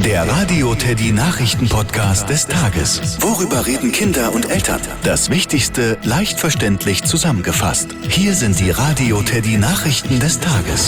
Der Radio Teddy Nachrichten-Podcast des Tages. Worüber reden Kinder und Eltern? Das Wichtigste leicht verständlich zusammengefasst. Hier sind die Radio Teddy Nachrichten des Tages.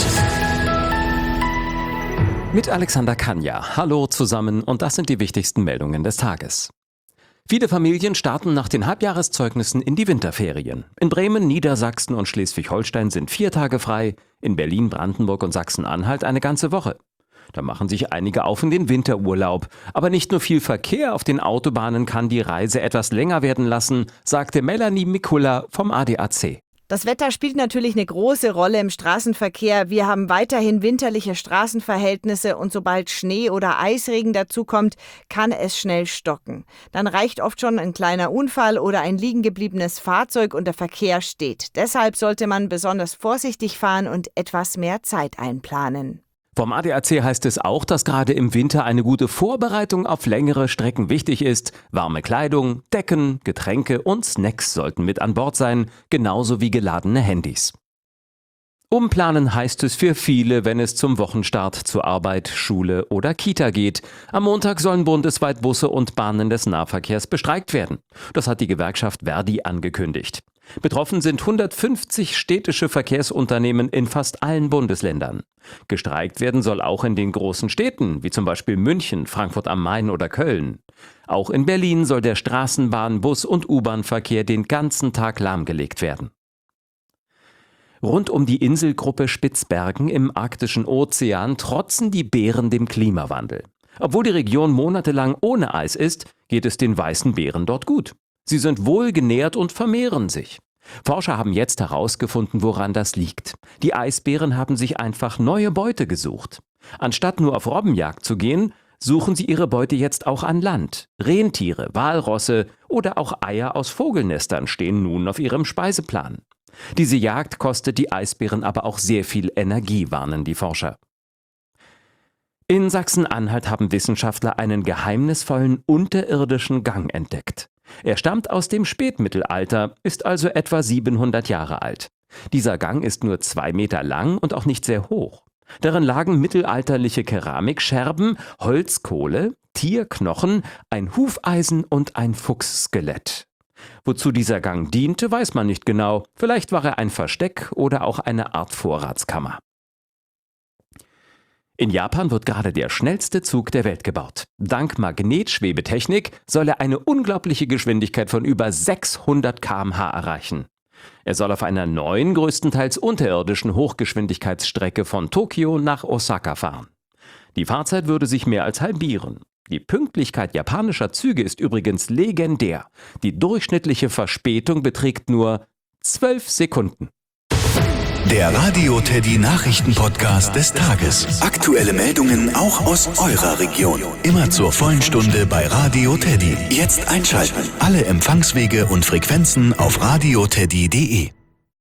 Mit Alexander Kanja. Hallo zusammen und das sind die wichtigsten Meldungen des Tages. Viele Familien starten nach den Halbjahreszeugnissen in die Winterferien. In Bremen, Niedersachsen und Schleswig-Holstein sind 4 Tage frei, in Berlin, Brandenburg und Sachsen-Anhalt eine ganze Woche. Da machen sich einige auf in den Winterurlaub. Aber nicht nur viel Verkehr auf den Autobahnen kann die Reise etwas länger werden lassen, sagte Melanie Mikula vom ADAC. Das Wetter spielt natürlich eine große Rolle im Straßenverkehr. Wir haben weiterhin winterliche Straßenverhältnisse und sobald Schnee oder Eisregen dazukommt, kann es schnell stocken. Dann reicht oft schon ein kleiner Unfall oder ein liegengebliebenes Fahrzeug und der Verkehr steht. Deshalb sollte man besonders vorsichtig fahren und etwas mehr Zeit einplanen. Vom ADAC heißt es auch, dass gerade im Winter eine gute Vorbereitung auf längere Strecken wichtig ist. Warme Kleidung, Decken, Getränke und Snacks sollten mit an Bord sein, genauso wie geladene Handys. Umplanen heißt es für viele, wenn es zum Wochenstart zur Arbeit, Schule oder Kita geht. Am Montag sollen bundesweit Busse und Bahnen des Nahverkehrs bestreikt werden. Das hat die Gewerkschaft Verdi angekündigt. Betroffen sind 150 städtische Verkehrsunternehmen in fast allen Bundesländern. Gestreikt werden soll auch in den großen Städten, wie zum Beispiel München, Frankfurt am Main oder Köln. Auch in Berlin soll der Straßenbahn-, Bus- und U-Bahn-Verkehr den ganzen Tag lahmgelegt werden. Rund um die Inselgruppe Spitzbergen im Arktischen Ozean trotzen die Bären dem Klimawandel. Obwohl die Region monatelang ohne Eis ist, geht es den weißen Bären dort gut. Sie sind wohlgenährt und vermehren sich. Forscher haben jetzt herausgefunden, woran das liegt. Die Eisbären haben sich einfach neue Beute gesucht. Anstatt nur auf Robbenjagd zu gehen, suchen sie ihre Beute jetzt auch an Land. Rentiere, Walrosse oder auch Eier aus Vogelnestern stehen nun auf ihrem Speiseplan. Diese Jagd kostet die Eisbären aber auch sehr viel Energie, warnen die Forscher. In Sachsen-Anhalt haben Wissenschaftler einen geheimnisvollen unterirdischen Gang entdeckt. Er stammt aus dem Spätmittelalter, ist also etwa 700 Jahre alt. Dieser Gang ist nur 2 Meter lang und auch nicht sehr hoch. Darin lagen mittelalterliche Keramikscherben, Holzkohle, Tierknochen, ein Hufeisen und ein Fuchsskelett. Wozu dieser Gang diente, weiß man nicht genau. Vielleicht war er ein Versteck oder auch eine Art Vorratskammer. In Japan wird gerade der schnellste Zug der Welt gebaut. Dank Magnetschwebetechnik soll er eine unglaubliche Geschwindigkeit von über 600 km/h erreichen. Er soll auf einer neuen, größtenteils unterirdischen Hochgeschwindigkeitsstrecke von Tokio nach Osaka fahren. Die Fahrzeit würde sich mehr als halbieren. Die Pünktlichkeit japanischer Züge ist übrigens legendär. Die durchschnittliche Verspätung beträgt nur 12 Sekunden. Der Radio Teddy Nachrichten-Podcast des Tages. Aktuelle Meldungen auch aus eurer Region. Immer zur vollen Stunde bei Radio Teddy. Jetzt einschalten. Alle Empfangswege und Frequenzen auf radioteddy.de.